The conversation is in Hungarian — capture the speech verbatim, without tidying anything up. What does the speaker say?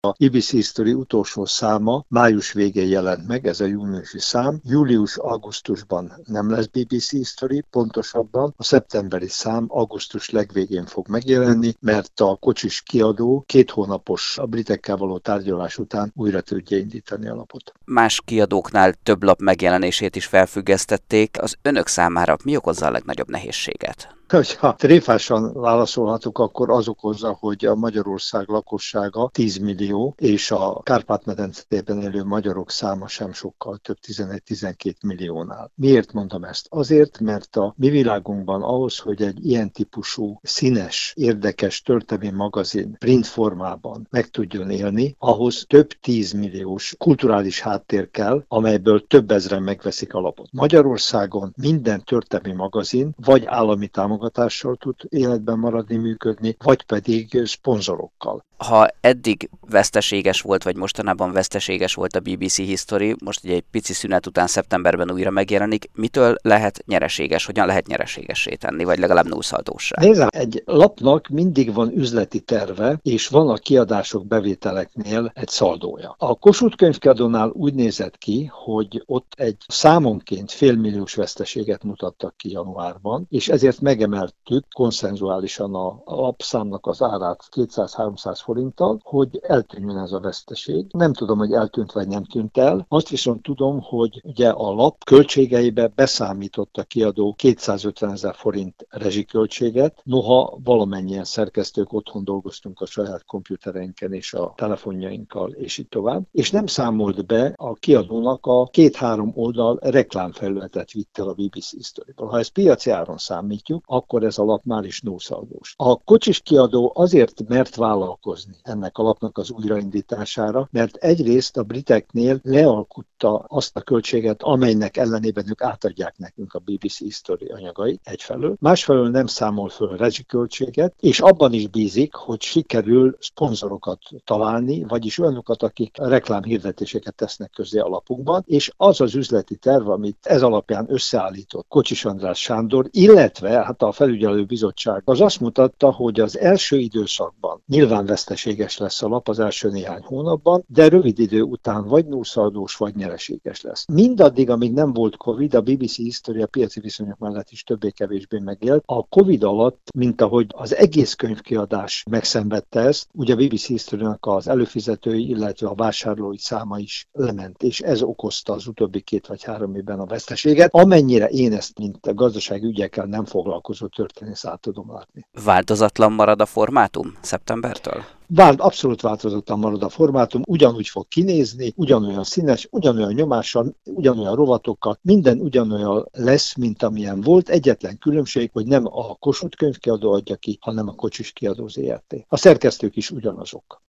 A bé bé cé History utolsó száma május végén jelent meg, ez a júniusi szám. Július-augusztusban nem lesz bé bé cé History, pontosabban a szeptemberi szám augusztus legvégén fog megjelenni, mert a kocsis kiadó két hónapos a britekkel való tárgyalás után újra tudja indítani a lapot. Más kiadóknál több lap megjelenését is felfüggesztették. Az önök számára mi okozza a legnagyobb nehézséget? Ha tréfásan válaszolhatok, akkor az okozza, hogy a Magyarország lakossága tíz millió, és a Kárpát-medencében élő magyarok száma sem sokkal több, tizenegy-tizenkét milliónál. Miért mondom ezt? Azért, mert a mi világunkban ahhoz, hogy egy ilyen típusú, színes, érdekes történelmi magazin print formában meg tudjon élni, ahhoz több tízmilliós kulturális háttér kell, amelyből több ezren megveszik a lapot. Magyarországon minden történelmi magazin vagy állami támogatással tud életben maradni, működni, vagy pedig szponzorokkal. Ha eddig veszteséges volt, vagy mostanában veszteséges volt a bé bé cé History, most ugye egy pici szünet után szeptemberben újra megjelenik, mitől lehet nyereséges, hogyan lehet nyereségessé tenni, vagy legalább nullszaldóssá? Nézd, egy lapnak mindig van üzleti terve, és van a kiadások, bevételeknél egy szaldója. A Kossuth Könyvkiadónál úgy nézett ki, hogy ott egy számonként félmilliós veszteséget mutattak ki januárban, és ezért megemeltük konszenzuálisan a lapszámnak az árát kétszáz-háromszáz forinttal, hogy eltűnjön ez a veszteség. Nem tudom, hogy eltűnt vagy nem tűnt el. Azt viszont tudom, hogy ugye a lap költségeibe beszámított a kiadó kétszázötvenezer forint rezsiköltséget, noha valamennyien szerkesztők otthon dolgoztunk a saját komputereinken és a telefonjainkkal, és így tovább, és nem számolt be a kiadónak a két-három oldal reklámfelületet vitt el a bé bé cé Historyból. Ha ezt piaci áron számítjuk, akkor ez a lap már is nullszaldós. A kocsis kiadó azért mert vállalkozni ennek a lapnak az újraindítására, mert egyrészt a briteknél lealkutta azt a költséget, amelynek ellenében ők átadják nekünk a bé bé cé History anyagait egyfelől, másfelől nem számol föl rezsiköltséget, és abban is bízik, hogy sikerül szponzorokat találni, vagyis olyanokat, akik reklámhirdetéseket tesznek közzé a lapunkban, és az az üzleti terv, amit ez alapján összeállított Kocsis András Sándor, illetve hát a felügyelő bizottság, az azt mutatta, hogy az első időszakban nyilván veszteséges lesz a lap az első néhány hónapban, de rövid idő után vagy nullszaldós, vagy nyereséges lesz. Mindaddig, amíg nem volt Covid, a bé bé cé History a piaci viszonyok mellett is többé-kevésbé megélt. A Covid alatt, mint ahogy az egész könyvkiadás megszenvedte ezt, ugye a bé bé cé History-nak az előfizetői, illetve a vásárlói száma is lement, és ez okozta az utóbbi két vagy három évben a veszteséget, amennyire én ezt, mint a gazdasági ügyekkel nem foglalkozó történész át tudom látni. Változatlan marad a formátum szeptembertől? Vált, abszolút változatlan marad a formátum, ugyanúgy fog kinézni, ugyanolyan színes, ugyanolyan nyomással, ugyanolyan rovatokkal, minden ugyanolyan lesz, mint amilyen volt. Egyetlen különbség, hogy nem a Kossuth Könyvkiadó adja ki, hanem a Kocsis Kiadó zé er té. A szerkesztők is ugyanazok.